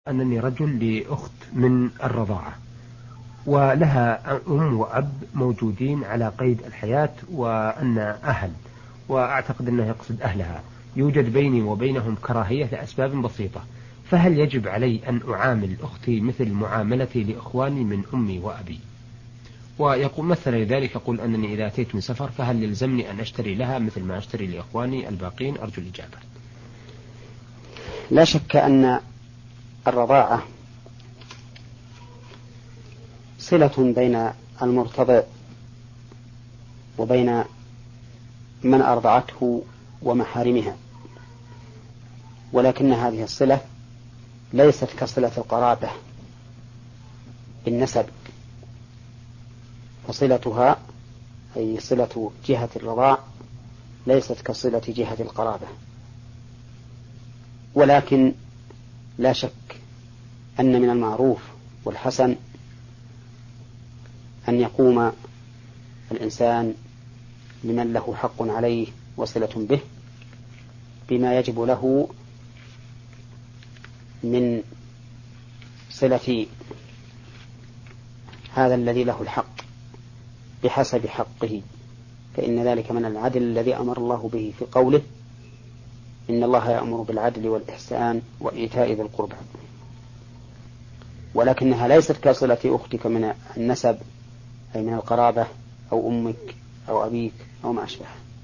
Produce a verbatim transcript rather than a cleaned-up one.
أنني رجل لأخت من الرضاعة، ولها أم وأب موجودين على قيد الحياة وأن أهل، وأعتقد أنه يقصد أهلها، يوجد بيني وبينهم كراهية لأسباب بسيطة، فهل يجب علي أن أعامل أختي مثل معاملتي لإخواني من أمي وأبي؟ ويقول مثل ذلك، يقول أنني إذا أتيت من سفر فهل يلزمني أن أشتري لها مثل ما أشتري لإخواني الباقين؟ أرجو الإجابة. لا شك أن الرضاعة صلة بين المرتضع وبين من أرضعته ومحارمها، ولكن هذه الصلة ليست كصلة القرابة بالنسب، فصلتها أي صلة جهة الرضاع ليست كصلة جهة القرابة. ولكن لا شك أن من المعروف والحسن أن يقوم الإنسان لمن له حق عليه وصلة به بما يجب له من صلة هذا الذي له الحق بحسب حقه، فإن ذلك من العدل الذي أمر الله به في قوله إن الله يأمر بالعدل والإحسان وإيتاء ذي القربى، ولكنها ليست كصلة أختك من النسب أي من القرابة أو أمك أو أبيك أو ما أشبه.